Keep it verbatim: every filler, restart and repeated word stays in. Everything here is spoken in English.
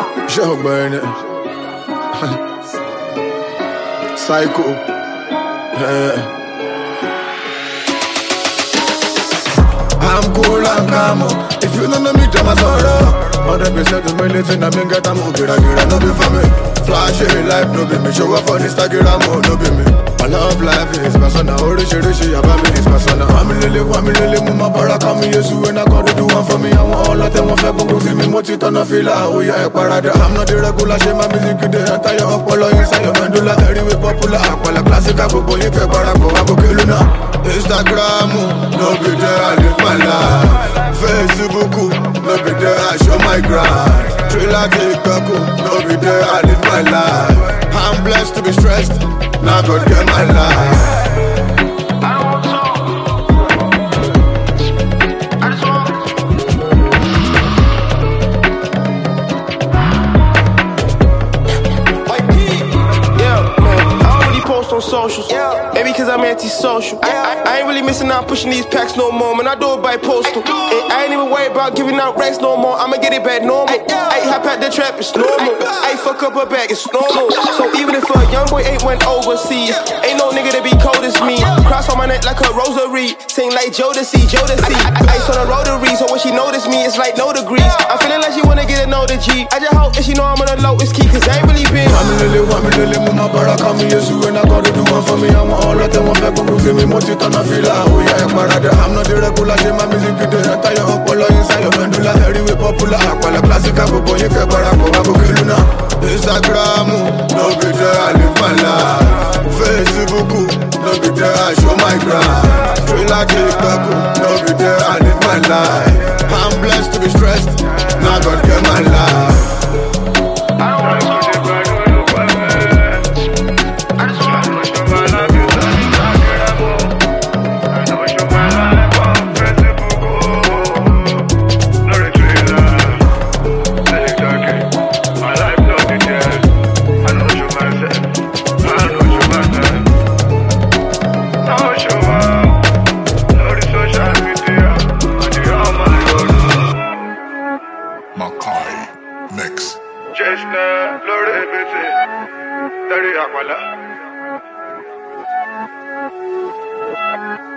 Show burn it. Psycho. Yeah. I'm cool and calm. If you don't know me, tell my sorrow. Hundred percent of my living, I mean get a move, get a get a no be for me. Flashy life, no be me. Show up on Instagram, no be me. My love life is my son. Ori shiri shi about me is my son. I'm lily, I'm lily, mama baraka me yesu when I got to do one for me. I want all of them. I feel go see me, moti tana fila. Oh yeah, parada. I'm not the regular, she my music today. Entire Apollo inside your mandula. Very we popular, Apollo classic. I go boy, you can barako, I go kill na. Instagram, no be there, I live my life. Facebook, no be there, I show my grind. Trailer TikTok, no be there, I live my life. I'm blessed to be stressed, now God get my life. On socials, yeah. Maybe cause I'm anti-social. Yeah. I, I ain't really missing out pushing these packs no more, man. I do it by postal. I, I ain't even worried about giving out racks no more. I'ma get it back normal. I hop out the trap, it's normal. I fuck up a bag, it's normal. So even if a young boy ain't went overseas, ain't no nigga that be cold as me. Cross on my neck like a rosary, sing like Jodeci, Jodeci. Ice on a rotary, so when she notice me, it's like no degrees. I'm feeling like she wanna get to know the G. I just hope that she know I'm on the lowest key, cause I ain't really been. I'm lily, I'm lily, mama baraka me yesu when I got to do one for me. I want all of them. I feel go see me, moti tana fila. Oh yeah, parada. I'm not the regular, she my music today. Entire Apollo inside your mandula. Very we popular, Apollo classic. I go boy, you can barako, I go kill na. Instagram, no be there, I live my life. Facebook, no be there, I show my grind. Trailer TikTok, no be there, I live my life. I'm blessed to be stressed, now God get my life. Dari Aquala.